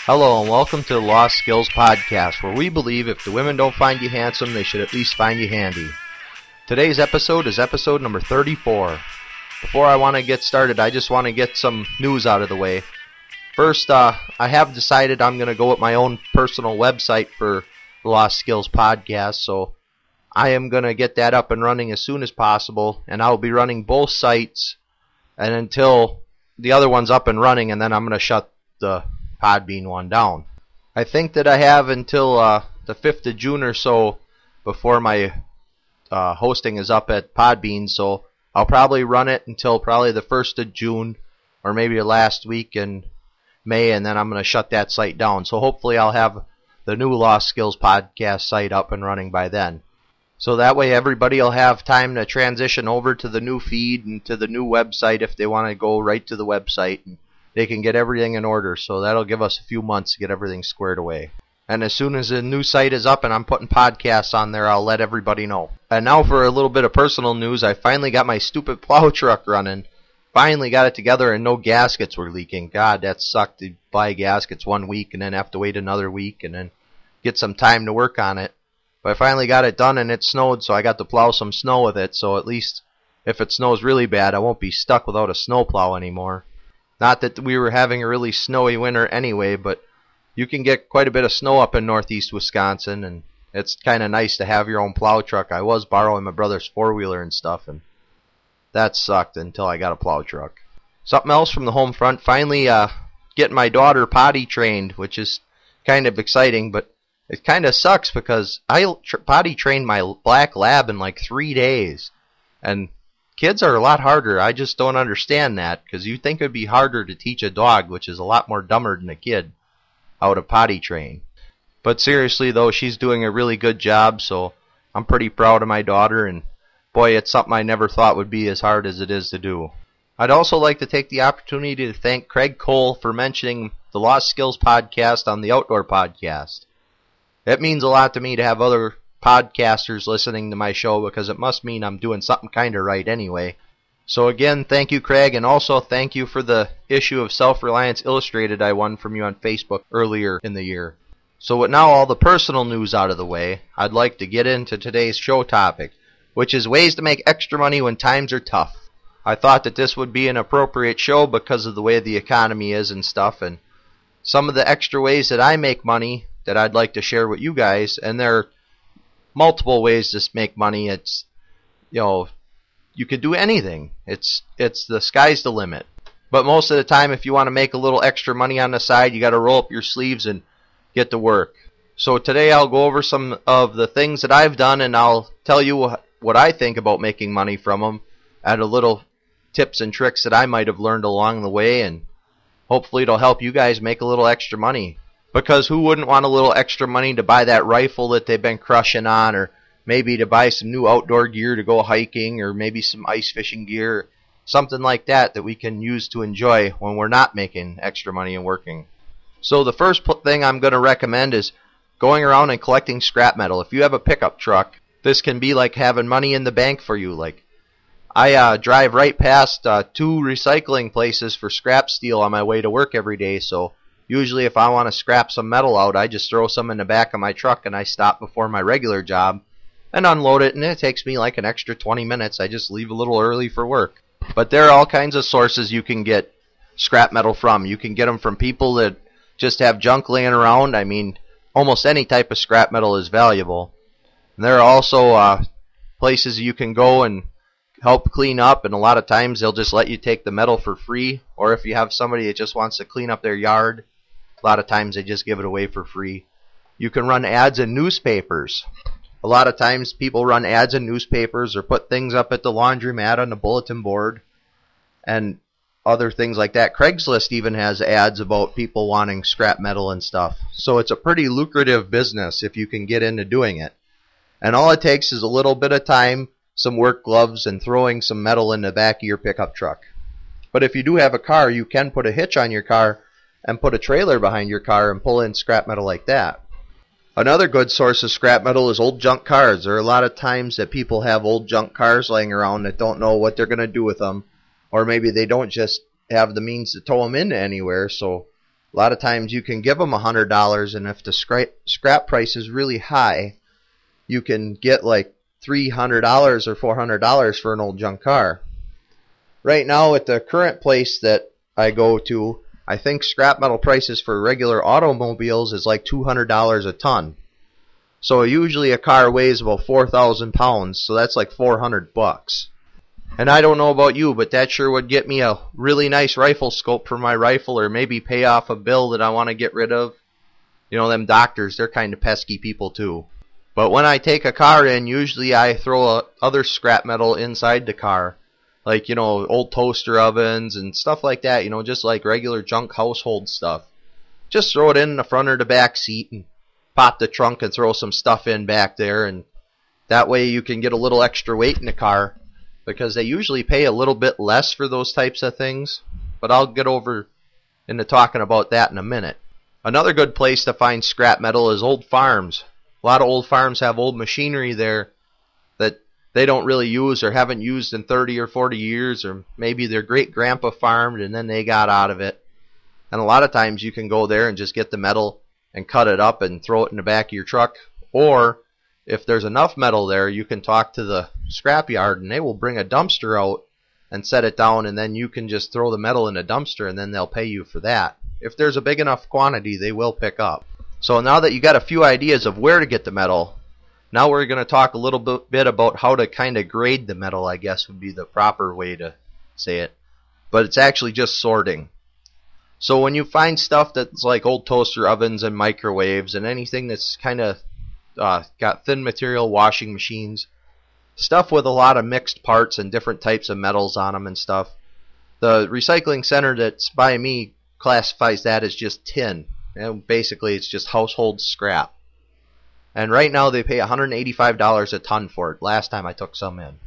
Hello and welcome to the Lost Skills Podcast, where we believe if the women don't find you handsome, they should at least find you handy. Today's episode is episode number 34. Before I want to get started, I just want to get some news out of the way. First, I have decided I'm going to go with my own personal website for the Lost Skills Podcast, so I am going to get that up and running as soon as possible, and I'll be running both sites and until the other one's up and running, and then I'm going to shut the Podbean one down. I think that I have until the 5th of June or so before my hosting is up at Podbean, so I'll probably run it until probably the 1st of June or maybe the last week in May, and then I'm going to shut that site down. So hopefully I'll have the new Lost Skills Podcast site up and running by then. So that way everybody will have time to transition over to the new feed and to the new website if they want to go right to the website, and they can get everything in order. So that'll give us a few months to get everything squared away. And as soon as the new site is up and I'm putting podcasts on there, I'll let everybody know. And now for a little bit of personal news. I finally got my stupid plow truck running. Finally got it together and no gaskets were leaking. God, that sucked to buy gaskets 1 week and then have to wait another week and then get some time to work on it. But I finally got it done and it snowed, so I got to plow some snow with it. So at least if it snows really bad, I won't be stuck without a snow plow anymore. Not that we were having a really snowy winter anyway, but you can get quite a bit of snow up in northeast Wisconsin, and it's kind of nice to have your own plow truck. I was borrowing my brother's four-wheeler and stuff, and that sucked until I got a plow truck. Something else from the home front, finally getting my daughter potty trained, which is kind of exciting, but it kind of sucks because I potty trained my black lab in like 3 days, and kids are a lot harder. I just don't understand that, because you think it would be harder to teach a dog, which is a lot more dumber than a kid, how to potty train. But seriously though, she's doing a really good job, so I'm pretty proud of my daughter, and boy, it's something I never thought would be as hard as it is to do. I'd also like to take the opportunity to thank Craig Cole for mentioning the Lost Skills Podcast on the Outdoor Podcast. It means a lot to me to have other podcasters listening to my show, because it must mean I'm doing something kind of right anyway. So again, thank you, Craig, and also thank you for the issue of Self-Reliance Illustrated I won from you on Facebook earlier in the year. So with now all the personal news out of the way, I'd like to get into today's show topic, which is ways to make extra money when times are tough. I thought that this would be an appropriate show because of the way the economy is and stuff, and some of the extra ways that I make money that I'd like to share with you guys. And there are multiple ways to make money. It's, you could do anything. It's the sky's the limit. But most of the time, if you want to make a little extra money on the side, you got to roll up your sleeves and get to work. So today I'll go over some of the things that I've done, and I'll tell you what I think about making money from them, add a little tips and tricks that I might have learned along the way, and hopefully it'll help you guys make a little extra money. Because who wouldn't want a little extra money to buy that rifle that they've been crushing on, or maybe to buy some new outdoor gear to go hiking, or maybe some ice fishing gear, something like that we can use to enjoy when we're not making extra money and working. So the first thing I'm going to recommend is going around and collecting scrap metal. If you have a pickup truck, this can be like having money in the bank for you. Like, I drive right past 2 recycling places for scrap steel on my way to work every day, so usually if I want to scrap some metal out, I just throw some in the back of my truck and I stop before my regular job and unload it, and it takes me like an extra 20 minutes. I just leave a little early for work. But there are all kinds of sources you can get scrap metal from. You can get them from people that just have junk laying around. I mean, almost any type of scrap metal is valuable. And there are also places you can go and help clean up, and a lot of times they'll just let you take the metal for free. Or if you have somebody that just wants to clean up their yard, a lot of times they just give it away for free. You can run ads in newspapers. A lot of times people run ads in newspapers or put things up at the laundromat on the bulletin board and other things like that. Craigslist even has ads about people wanting scrap metal and stuff. So it's a pretty lucrative business if you can get into doing it. And all it takes is a little bit of time, some work gloves, and throwing some metal in the back of your pickup truck. But if you do have a car, you can put a hitch on your car and put a trailer behind your car and pull in scrap metal like that. Another good source of scrap metal is old junk cars. There are a lot of times that people have old junk cars laying around that don't know what they're going to do with them, or maybe they don't just have the means to tow them into anywhere. So A lot of times you can give them $100, and if the scrap price is really high, you can get like $300 or $400 for an old junk car. Right now at the current place that I go to, I think scrap metal prices for regular automobiles is like $200 a ton. So usually a car weighs about 4,000 pounds, so that's like $400. And I don't know about you, but that sure would get me a really nice rifle scope for my rifle, or maybe pay off a bill that I want to get rid of. You know, them doctors, they're kind of pesky people too. But when I take a car in, usually I throw other scrap metal inside the car. Like, you know, old toaster ovens and stuff like that, you know, just like regular junk household stuff. Just throw it in the front or the back seat and pop the trunk and throw some stuff in back there, and that way you can get a little extra weight in the car, because they usually pay a little bit less for those types of things, but I'll get over into talking about that in a minute. Another good place to find scrap metal is old farms. A lot of old farms have old machinery there that they don't really use or haven't used in 30 or 40 years, or maybe their great-grandpa farmed and then they got out of it. And a lot of times you can go there and just get the metal and cut it up and throw it in the back of your truck. Or if there's enough metal there, you can talk to the scrap yard and they will bring a dumpster out and set it down, and then you can just throw the metal in a dumpster and then they'll pay you for that. If there's a big enough quantity, they will pick up. So now that you got a few ideas of where to get the metal, now we're going to talk a little bit about how to kind of grade the metal, I guess would be the proper way to say it. But it's actually just sorting. So when you find stuff that's like old toaster ovens and microwaves and anything that's kind of got thin material washing machines, stuff with a lot of mixed parts and different types of metals on them and stuff, the recycling center that's by me classifies that as just tin. And basically it's just household scrap. And right now they pay $185 a ton for it, last time I took some in.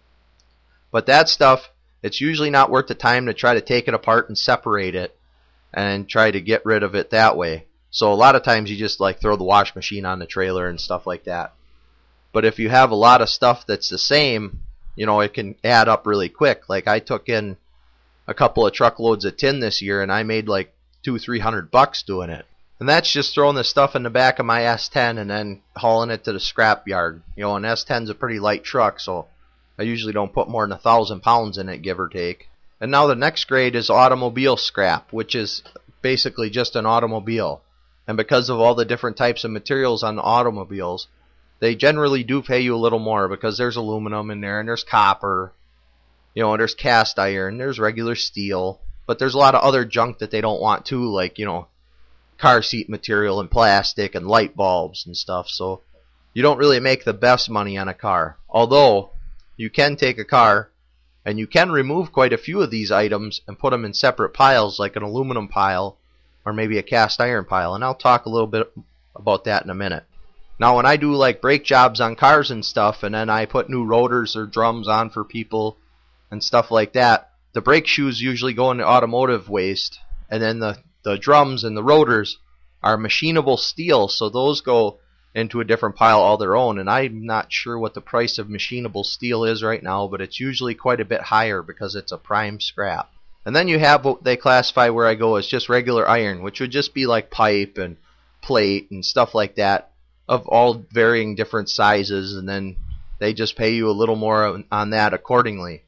But that stuff, it's usually not worth the time to try to take it apart and separate it and try to get rid of it that way. So a lot of times you just like throw the wash machine on the trailer and stuff like that. But if you have a lot of stuff that's the same, you know, it can add up really quick. Like I took in a couple of truckloads of tin this year and I made like $200-300 doing it. And that's just throwing the stuff in the back of my S10 and then hauling it to the scrap yard. You know, an S10's a pretty light truck, so I usually don't put more than 1,000 pounds in it, give or take. And now the next grade is automobile scrap, which is basically just an automobile. And because of all the different types of materials on the automobiles, they generally do pay you a little more, because there's aluminum in there, and there's copper, you know, and there's cast iron, there's regular steel. But there's a lot of other junk that they don't want too, like, you know, car seat material and plastic and light bulbs and stuff. So you don't really make the best money on a car. Although you can take a car and you can remove quite a few of these items and put them in separate piles, like an aluminum pile or maybe a cast iron pile. And I'll talk a little bit about that in a minute. Now when I do like brake jobs on cars and stuff, and then I put new rotors or drums on for people and stuff like that, the brake shoes usually go into automotive waste, and then the drums and the rotors are machinable steel, so those go into a different pile all their own. And I'm not sure what the price of machinable steel is right now, but it's usually quite a bit higher because it's a prime scrap. And then you have what they classify where I go as just regular iron, which would just be like pipe and plate and stuff like that of all varying different sizes, and then they just pay you a little more on that accordingly.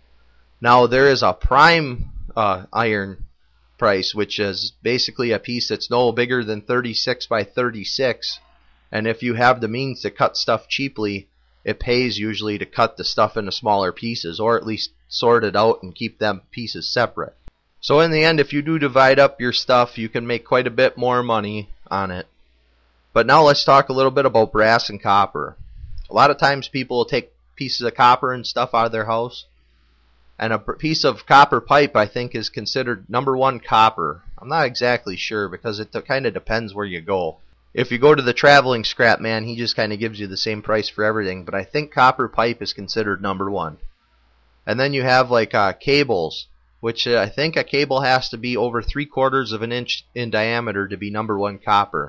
Now there is a prime iron price, which is basically a piece that's no bigger than 36 by 36, and if you have the means to cut stuff cheaply, it pays usually to cut the stuff into smaller pieces, or at least sort it out and keep them pieces separate. So in the end, if you do divide up your stuff, you can make quite a bit more money on it. But now let's talk a little bit about brass and copper. A lot of times people will take pieces of copper and stuff out of their house, and a piece of copper pipe, I think, is considered #1 copper. I'm not exactly sure, because it kind of depends where you go. If you go to the traveling scrap man, he just kind of gives you the same price for everything, but I think copper pipe is considered #1. And then you have like cables, which I think a cable has to be over 3/4 of an inch in diameter to be #1 copper.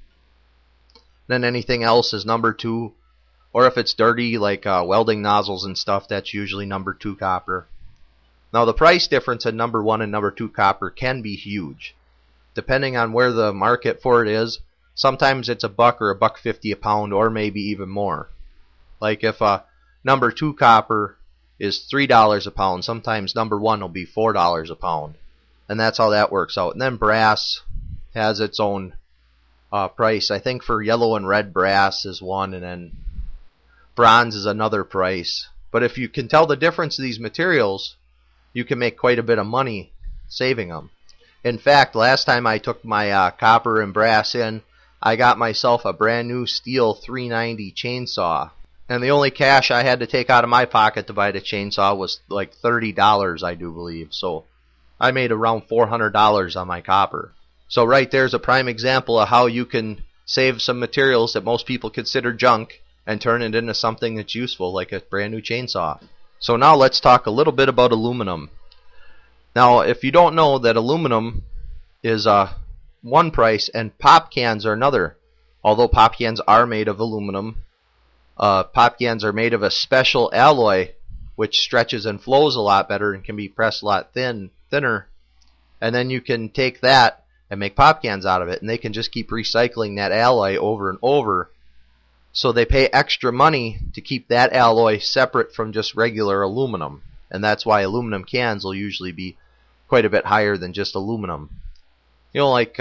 Then anything else is #2, or if it's dirty, like welding nozzles and stuff, that's usually #2 copper. Now the price difference in #1 and #2 copper can be huge. depending on where the market for it is, sometimes it's $1 or $1.50 a pound, or maybe even more. Like if a number 2 copper is $3 a pound, sometimes number 1 will be $4 a pound. And that's how that works out. And then brass has its own price. I think for yellow and red brass is one, and then bronze is another price. But if you can tell the difference of these materials, you can make quite a bit of money saving them. In fact, last time I took my copper and brass in, I got myself a brand new Stihl 390 chainsaw. And the only cash I had to take out of my pocket to buy the chainsaw was like $30, I do believe. So I made around $400 on my copper. So right there's a prime example of how you can save some materials that most people consider junk and turn it into something that's useful, like a brand new chainsaw. So now let's talk a little bit about aluminum. Now, if you don't know that aluminum is one price and pop cans are another, although pop cans are made of aluminum, pop cans are made of a special alloy which stretches and flows a lot better and can be pressed a lot thinner. And then you can take that and make pop cans out of it, and they can just keep recycling that alloy over and over. So they pay extra money to keep that alloy separate from just regular aluminum. And that's why aluminum cans will usually be quite a bit higher than just aluminum. You know, like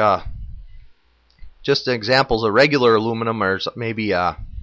just examples of regular aluminum are maybe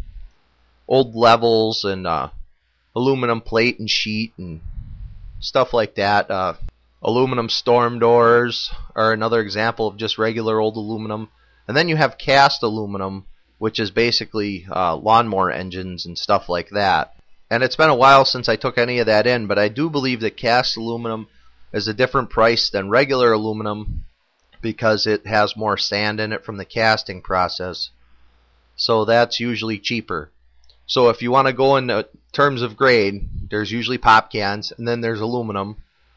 old levels and aluminum plate and sheet and stuff like that. Aluminum storm doors are another example of just regular old aluminum. And then you have cast aluminum, which is basically lawnmower engines and stuff like that. And it's been a while since I took any of that in, but I do believe that cast aluminum is a different price than regular aluminum because it has more sand in it from the casting process. So that's usually cheaper. So if you want to go in terms of grade, there's usually pop cans, and then there's aluminum.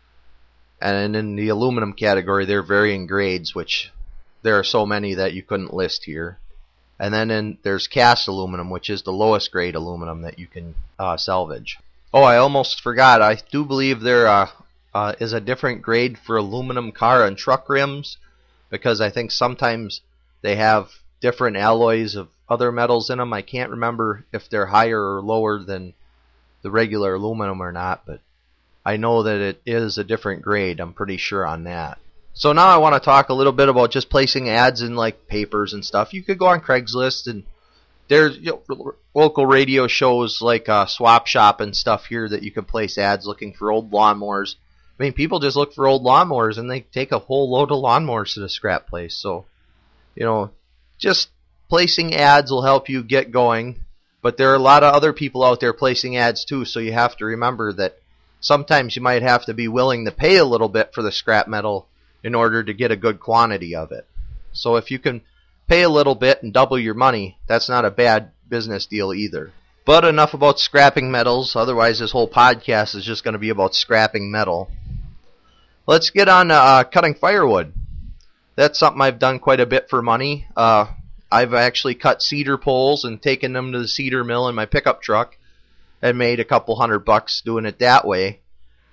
And in the aluminum category, there are varying grades, which there are so many that you couldn't list here. And then there's cast aluminum, which is the lowest grade aluminum that you can salvage. Oh, I almost forgot. I do believe there is a different grade for aluminum car and truck rims, because I think sometimes they have different alloys of other metals in them. I can't remember if they're higher or lower than the regular aluminum or not, but I know that it is a different grade. I'm pretty sure on that. So now I want to talk a little bit about just placing ads in like papers and stuff. You could go on Craigslist, and there's local radio shows like Swap Shop and stuff here that you can place ads looking for old lawnmowers. I mean, people just look for old lawnmowers and they take a whole load of lawnmowers to the scrap place. So, you know, just placing ads will help you get going. But there are a lot of other people out there placing ads too, so you have to remember that sometimes you might have to be willing to pay a little bit for the scrap metal in order to get a good quantity of it. So if you can pay a little bit and double your money, that's not a bad business deal either. But enough about scrapping metals, otherwise this whole podcast is just going to be about scrapping metal. Let's get on cutting firewood. That's something I've done quite a bit for money. I've actually cut cedar poles and taken them to the cedar mill in my pickup truck and made a couple $100 doing it that way.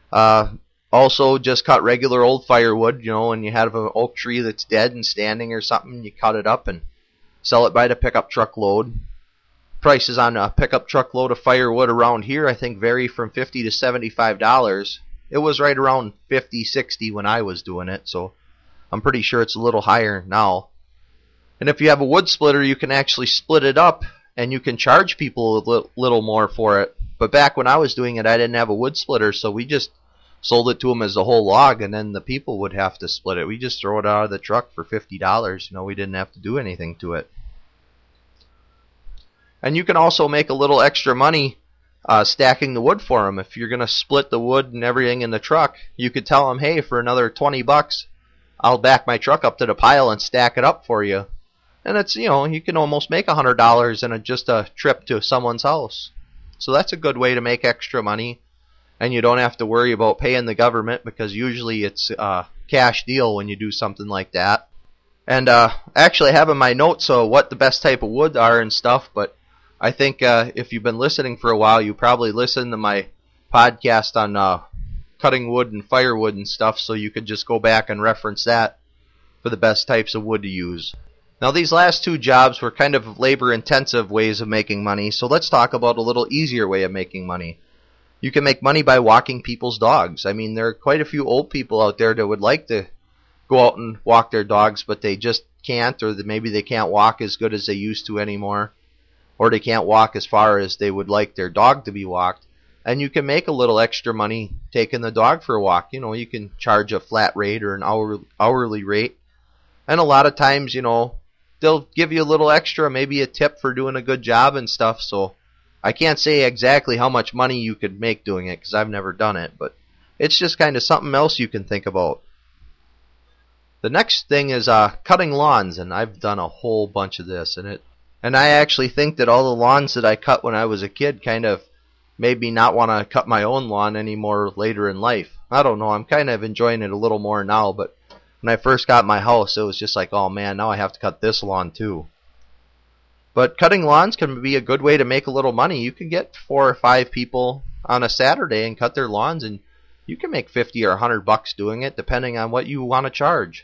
Also, just cut regular old firewood, you know, and you have an oak tree that's dead and standing or something, you cut it up and sell it by the pickup truck load. Prices on a pickup truck load of firewood around here, I think, vary from $50 to $75. It was right around $50, $60 when I was doing it, so I'm pretty sure it's a little higher now. And if you have a wood splitter, you can actually split it up, and you can charge people a little more for it. But back when I was doing it, I didn't have a wood splitter, so we just sold it to them as a whole log, and then the people would have to split it. We just throw it out of the truck for $50. You know, we didn't have to do anything to it. And you can also make a little extra money stacking the wood for them. If you're going to split the wood and everything in the truck, you could tell them, hey, for another $20, I'll back my truck up to the pile and stack it up for you. And it's, you know, you can almost make $100 in just a trip to someone's house. So that's a good way to make extra money. And you don't have to worry about paying the government, because usually it's a cash deal when you do something like that. And actually I have in my notes what the best type of wood are and stuff, but I think if you've been listening for a while, you probably listened to my podcast on cutting wood and firewood and stuff, so you could just go back and reference that. for the best types of wood to use. Now these last two jobs were kind of labor-intensive ways of making money, so let's talk about a little easier way of making money. You can make money by walking people's dogs. I mean, there are quite a few old people out there that would like to go out and walk their dogs, but they just can't, or maybe they can't walk as good as they used to anymore, or they can't walk as far as they would like their dog to be walked. And you can make a little extra money taking the dog for a walk. You know, you can charge a flat rate or an hourly rate. And a lot of times, you know, they'll give you a little extra, maybe a tip for doing a good job and stuff. So I can't say exactly how much money you could make doing it because I've never done it, but it's just kind of something else you can think about. The next thing is cutting lawns, and I've done a whole bunch of this, and I actually think that all the lawns that I cut when I was a kid kind of made me not want to cut my own lawn anymore later in life. I don't know, I'm kind of enjoying it a little more now, but when I first got my house, it was just like, oh man, now I have to cut this lawn too. But cutting lawns can be a good way to make a little money. You can get 4 or 5 people on a Saturday and cut their lawns, and you can make $50 or $100 doing it, depending on what you want to charge.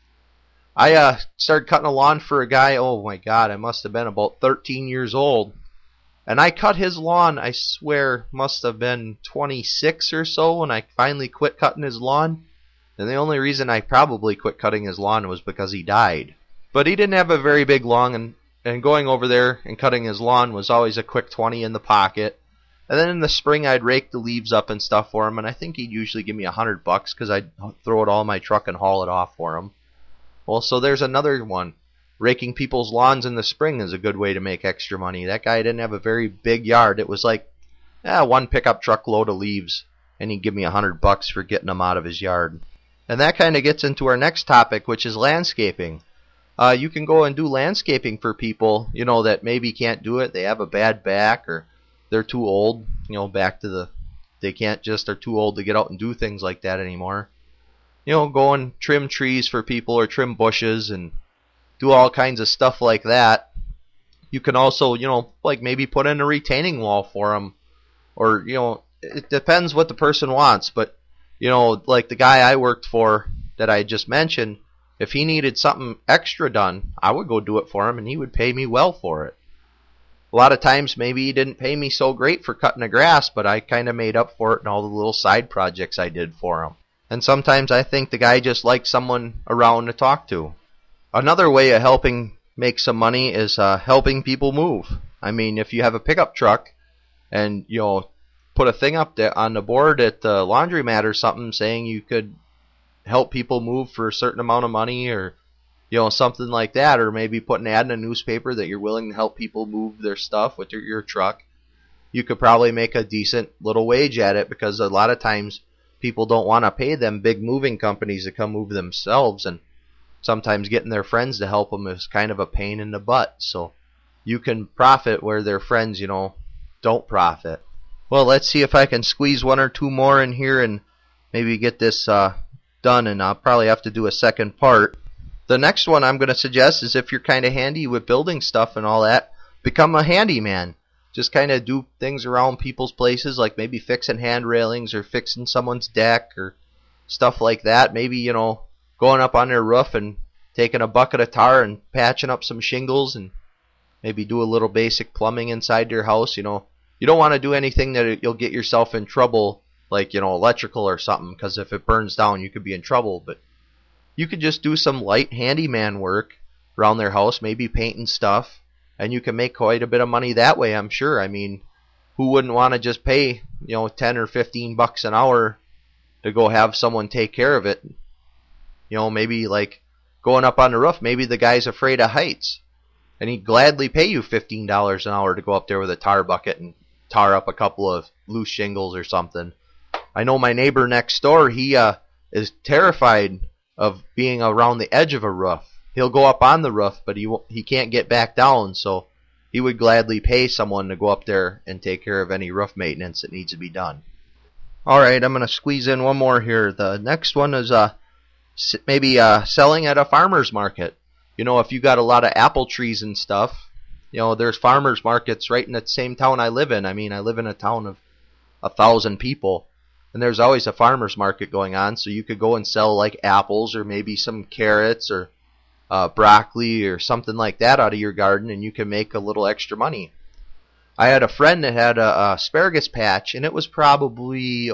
I started cutting a lawn for a guy, oh my god, I must have been about 13 years old. And I cut his lawn, I swear, must have been 26 or so when I finally quit cutting his lawn. And the only reason I probably quit cutting his lawn was because he died. But he didn't have a very big lawn, and going over there and cutting his lawn was always a quick 20 in the pocket. And then in the spring I'd rake the leaves up and stuff for him, and I think he'd usually give me $100 because I'd throw it all in my truck and haul it off for him. Well, so there's another one. Raking people's lawns in the spring is a good way to make extra money. That guy didn't have a very big yard. It was like one pickup truck load of leaves, and he'd give me $100 for getting them out of his yard. And that kind of gets into our next topic, which is landscaping. You can go and do landscaping for people, you know, that maybe can't do it. They have a bad back, or they're too old, you know, they're too old to get out and do things like that anymore. You know, go and trim trees for people or trim bushes and do all kinds of stuff like that. You can also, you know, like maybe put in a retaining wall for them, or, you know, it depends what the person wants. But, you know, like the guy I worked for that I just mentioned, if he needed something extra done, I would go do it for him, and he would pay me well for it. A lot of times maybe he didn't pay me so great for cutting the grass, but I kind of made up for it in all the little side projects I did for him. And sometimes I think the guy just liked someone around to talk to. Another way of helping make some money is helping people move. I mean, if you have a pickup truck and, you know, put a thing up there on the board at the laundromat or something saying you could help people move for a certain amount of money, or, you know, something like that, or maybe put an ad in a newspaper that you're willing to help people move their stuff with your truck, you could probably make a decent little wage at it, because a lot of times people don't want to pay them big moving companies to come move themselves, and sometimes getting their friends to help them is kind of a pain in the butt. So you can profit where their friends, you know, don't profit. Well, let's see if I can squeeze 1 or 2 more in here and maybe get this done, and I'll probably have to do a second part. The next one I'm going to suggest is, if you're kind of handy with building stuff and all that, become a handyman. Just kind of do things around people's places, like maybe fixing hand railings or fixing someone's deck or stuff like that. Maybe, you know, going up on their roof and taking a bucket of tar and patching up some shingles, and maybe do a little basic plumbing inside your house. You know, you don't want to do anything that you'll get yourself in trouble, like, you know, electrical or something, because if it burns down, you could be in trouble. But you could just do some light handyman work around their house, maybe painting stuff, and you can make quite a bit of money that way, I'm sure. I mean, who wouldn't want to just pay, you know, 10 or 15 bucks an hour to go have someone take care of it? You know, maybe like going up on the roof, maybe the guy's afraid of heights, and he'd gladly pay you $15 an hour to go up there with a tar bucket and tar up a couple of loose shingles or something. I know my neighbor next door, he is terrified of being around the edge of a roof. He'll go up on the roof, but he can't get back down, so he would gladly pay someone to go up there and take care of any roof maintenance that needs to be done. Alright, I'm going to squeeze in one more here. The next one is maybe selling at a farmer's market. You know, if you got a lot of apple trees and stuff, you know, there's farmer's markets right in the same town I live in. I mean, I live in a town of 1,000 people. And there's always a farmer's market going on, so you could go and sell like apples or maybe some carrots or broccoli or something like that out of your garden, and you can make a little extra money. I had a friend that had a asparagus patch, and it was probably,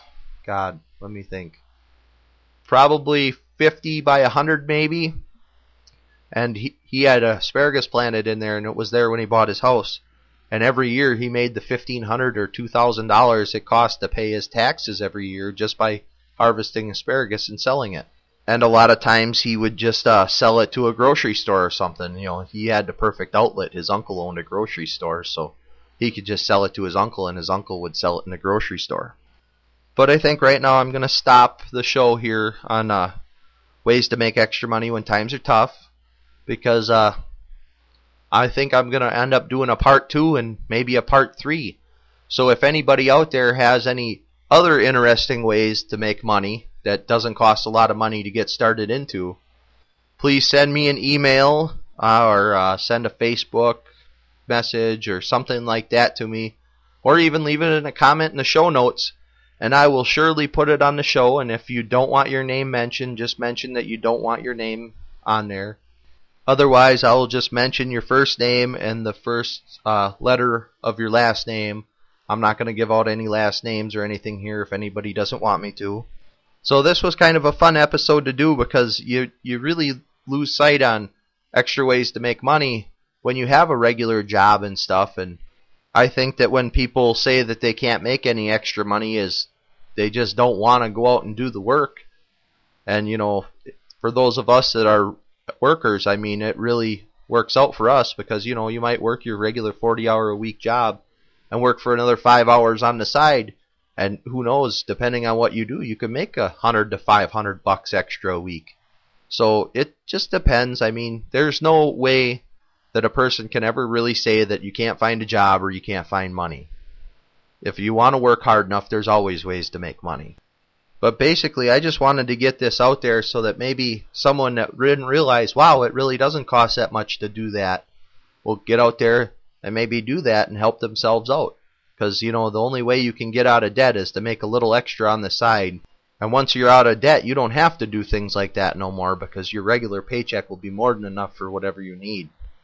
let me think, probably 50 by 100 maybe. And he had asparagus planted in there, and it was there when he bought his house. And every year he made the $1,500 or $2,000 it cost to pay his taxes every year just by harvesting asparagus and selling it. And a lot of times he would just sell it to a grocery store or something. You know, he had the perfect outlet. His uncle owned a grocery store, so he could just sell it to his uncle, and his uncle would sell it in the grocery store. But I think right now I'm going to stop the show here on ways to make extra money when times are tough, because I think I'm going to end up doing a part 2 and maybe a part 3. So if anybody out there has any other interesting ways to make money that doesn't cost a lot of money to get started into, please send me an email or send a Facebook message or something like that to me, or even leave it in a comment in the show notes, and I will surely put it on the show. And if you don't want your name mentioned, just mention that you don't want your name on there. Otherwise, I will just mention your first name and the first letter of your last name. I'm not going to give out any last names or anything here if anybody doesn't want me to. So this was kind of a fun episode to do, because you really lose sight on extra ways to make money when you have a regular job and stuff. And I think that when people say that they can't make any extra money, is they just don't want to go out and do the work. And, you know, for those of us that are workers, I mean, it really works out for us, because, you know, you might work your regular 40-hour-a-week job and work for another 5 hours on the side, and who knows, depending on what you do, you can make $100 to $500 extra a week. So it just depends. I mean, there's no way that a person can ever really say that you can't find a job or you can't find money. If you want to work hard enough, there's always ways to make money. But basically, I just wanted to get this out there so that maybe someone that didn't realize, wow, it really doesn't cost that much to do that, will get out there and maybe do that and help themselves out. Because, you know, the only way you can get out of debt is to make a little extra on the side. And once you're out of debt, you don't have to do things like that no more, because your regular paycheck will be more than enough for whatever you need.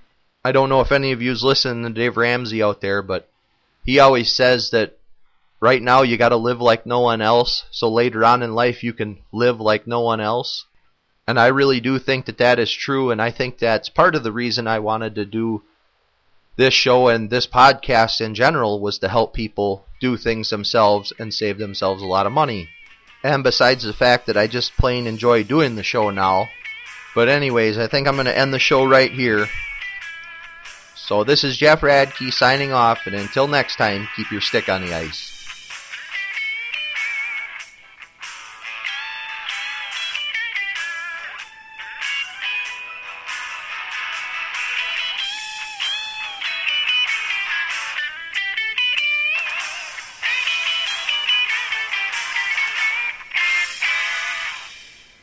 I don't know if any of you's listening to Dave Ramsey out there, but he always says that right now you got to live like no one else, so later on in life you can live like no one else. And I really do think that that is true, and I think that's part of the reason I wanted to do this show and this podcast in general, was to help people do things themselves and save themselves a lot of money. And besides the fact that I just plain enjoy doing the show now. But anyways, I think I'm going to end the show right here. So this is Jeff Radke signing off, and until next time, keep your stick on the ice.